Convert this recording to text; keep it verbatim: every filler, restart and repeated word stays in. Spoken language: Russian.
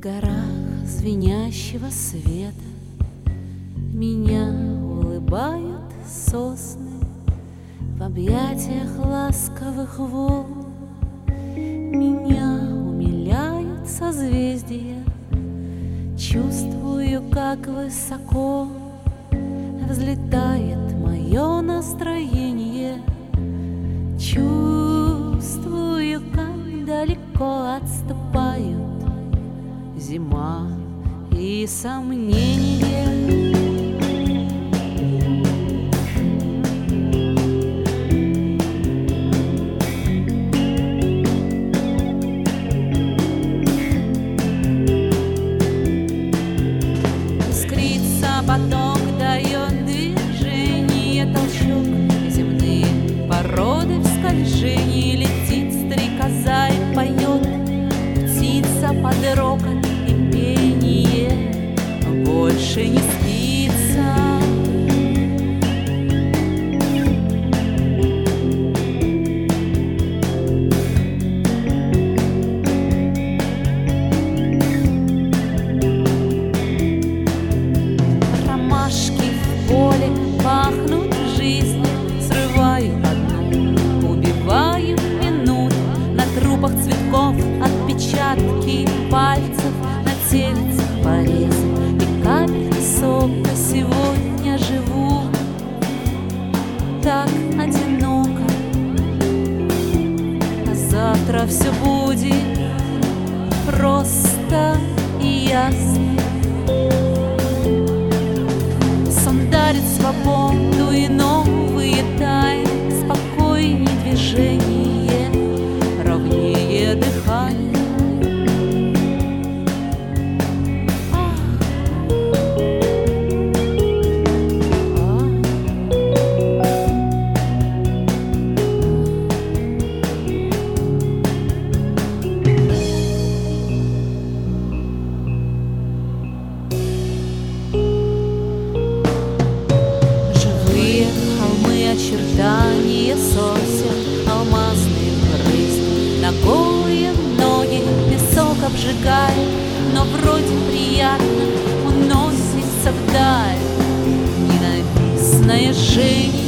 горах звенящего света меня улыбают сосны в объятиях ласковых волн. Меня умиляют созвездия, чувствую, как высоко взлетает мое настроение. Чувствую, как далеко отступают зима и сомнения. Искрится поток, дает движение, толчок, земные породы в скольжении. Летит стрекоза и поет, птица под рокот и пение, больше не спится. Ромашки в поле пахнут жизнью, срываю одну, убиваю минут. На трупах цветков отпечатки пальцев, на тельце порез и капельки сока. Сегодня живу так одиноко, а завтра все будет просто и ясно. Сон дарит свободу и новые тайны, спокойнее движение, ровнее дыхание. Очертания сосен, алмазные брызги на голые ноги. Песок обжигает, но вроде приятно уносится вдаль ненавистное жжение.